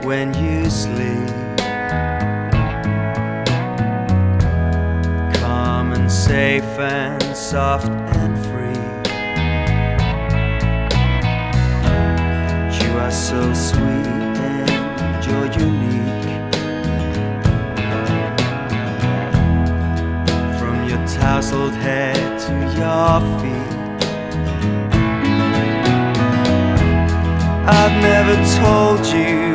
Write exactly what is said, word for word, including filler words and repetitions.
when you sleep. Calm and safe and soft and free. You are so sweet and you're unique. From your tousled head to your feet, I've never told you